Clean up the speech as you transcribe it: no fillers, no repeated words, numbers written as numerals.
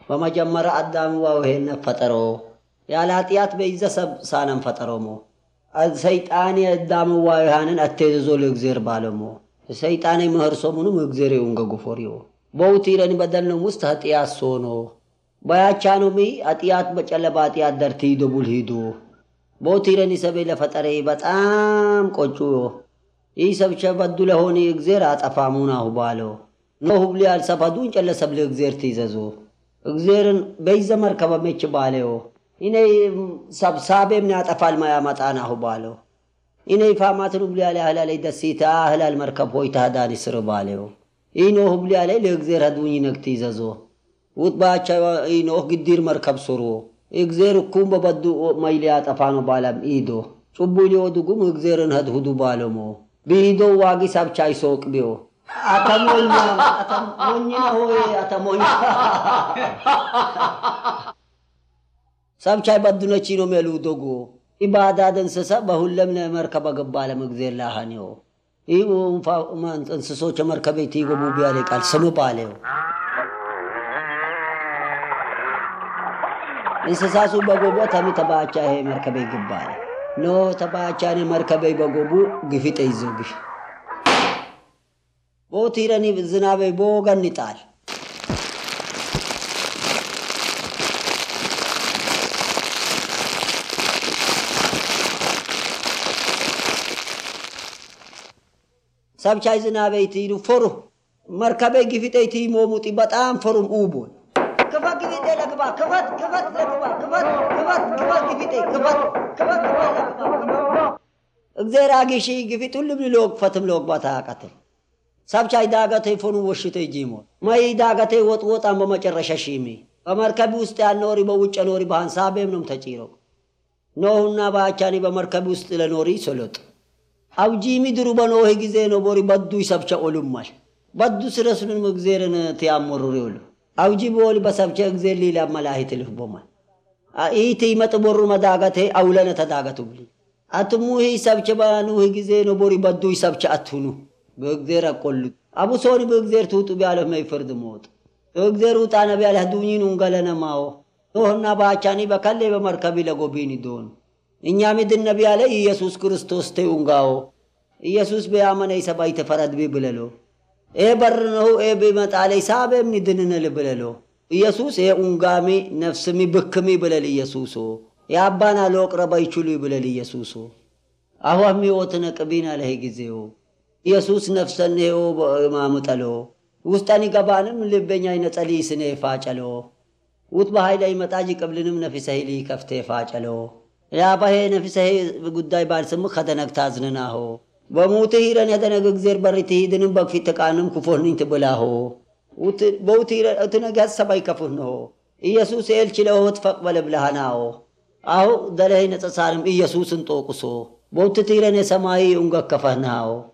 በመጀመሪያ አዳም ወሄን ፈጠረው ያላጥያት በይዘሰብ ሳነም ፈጠረውሞ ሰይጣን የአዳም ወያንን አተዘዞ ለእግዚአብሔር ባለሞ ሰይጣን መህርሶሙኑ እግዚአብሔር ይንገጉፎሪዮ በውቲረን በደልነው ውስጥ ኃጢአት ሶኖ ባያቻኑሚ አጥያት በጨለባጥ ያደርቲ ደቡል ሂዱ በውቲረን ይሰበ ለፈጠረ በጣም ቆጩ ይሰብቸ በዱለ ሆነ እግዚአብሔር አጠፋሙናሁ ባለው ነው ሁሉ ያልሰፋዱን ጨለሰብ ለእግዚአብሔር ትይዘዙ እግዚአብሔርን በይዘመር ከበመች ባለው ኢኔ ሰብሳቤም ያጠፋል ማያመጣናሁ ባለው ኢኔ ፋማትን ሁሉ ያለ አህላል ደሲታ አህላል መርከብ ሆይታ ዳኒ ስር ባለው ኢኖ ሁሉ ያለ ለእግዚአብሔር አዱኝ ነክት ይዘዙ ውጥባቻ ኢኖ ግዲር መርከብ ስሩ እግዚአብሔር ኩም በበዱ ማይሊያ ያጠፋኑ ባለም ኢዶ ጩቡሊ ወዱጉም እግዚአብሔርን ህዱ ባለሞ ቢዶ ዋጊ ሰብቻ ይሶቅ ቢዮ አተሞኛ ሆይ አተሞኛ ሰብቻይ በዱነቺ ነው መሉ ዶጎ ኢባዳደን ሰሳ በሁለም ለመርከብ ገባለ መግዜር ላሃኒዮ ይሁን ፋማን እንስሶች መርከቤት ይገቡ ቢያለ ቃል ስሙ ባለው እንስሳሱ በጎቦ ተባቻ ይሄ መርከቤ ገባለ ኖ ተባቻኔ መርከቤ በጎቡ ግፊት ይዘብሽ ቦቲረኒ ዝናቤ ቦገን ይጣል ሰብቻይ ዝናቤ ይትሉ ፈሩ መርከቤ ግፊት ይሞሙጥ በጣም ፈሩም ኡቦል ከፋት ግፊት ለግባ ከፋት እግዚአብሔር አግሺ ግፊት ሁሉ ቢሎክ ፈትም ሎክ ባታቀተ ሰብቻይ ዳገተ ይፈኑ ወሽተ ይጂሞ ማይ ዳገተ ወጣም በመጨረሻ ሺሚ በመርከብ ውስጥ ያኖሪ በውጭ ኖሪ በሐሳቤም ነው ተጪሮ ኖውና ባቻኒ በመርከብ ውስጥ ለኖሪ ሶሎጥ አውጂ ሚድሩ በኖህ ጊዜ ነው ቦሪ በዱ ይሰብቻ ኦሉማል በዱ ስለሱን እግዚአብሔርን ተያመሩሩ ይሉ አውጂ ቦል በሰብቻ እግዚአብሔር ሊላ መላእክት ልፍቦማል አይቲ መጥቦሩ መዳገተ አውለነ ተዳገቱብሊ አትሙ ይሰብቻ ባኖህ ጊዜ ነው ቦሪ በዱ ይሰብቻ አትሁኑ በእግዚአብሔር አቆሉ አቡሶኒ በእግዚአብሔር ትውጡ ቢያለው ማይፈርድ ሞት እግዚአብሔር ውጣ ነብይ ያለ ዱኝኑን ገለነማው ኖህና ባቻኒ በከለ በመርከብ ለጎቢኒ ዶን እኛ ምድር ነብይ ያለ ኢየሱስ ክርስቶስ ተውንጋው ኢየሱስ በያመነ ይሰባይ ተፈረድ ቢብለሎ በር ነው ቢመጣለ ሳበም ንድንነ ለብለሎ ኢየሱስ ኡንጋሚ ነፍስሚ በክሚ ብለል ኢየሱስ ያባና ለቅረባ ይችሉ ይብለል ኢየሱስ አሁን ሚወተነ ቀቢና ለሄ ጊዜው ኢየሱስ ነፍሰን ነው ማሙጠሎ ውስጣኒ ገባንም ልበኛ ይነጸሊ ስነ ፋጨሎ ውጥ በኃይላይ መጣጂ ቀብልንም ነፍሰይሊ ከፍተ ፋጨሎ ያ ባሄ ነፍሰይ ጉዳይ ባልስም ከተነክታዝነናሁ በሞት ሂረን ያደነገ እግዚአብሔር በሪት ሂድንም በፊት ተቃንም ኩፎርኒን ትብላሁ ውጥ በውት ተነጋስ ሰባይ ከፉነው ኢየሱስ ኤልችለው ተፈቅበለ ብለሃናው አሁ ደለይ ነጸሳርም ኢየሱስን ጦቁሶ በውት ሂረን የሰማይ እንገከፈናው